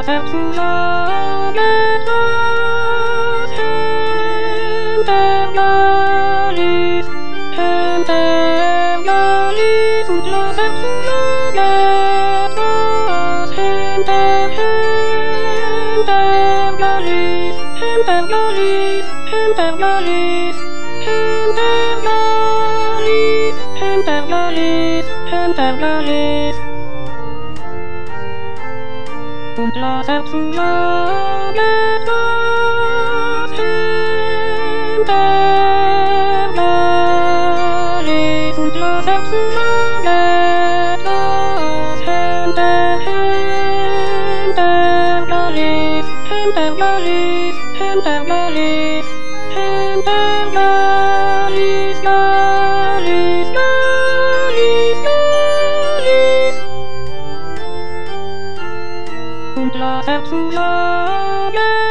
las exulametas enternalis, enternalis, und las exulametas enternalis, enternalis, enternalis, enternalis, enternalis, enternalis. Und las exulametas enternalis, und las exulametas enternalis, enternalis, enternalis, enternalis, nalis, nalis, nalis. Und las exulametas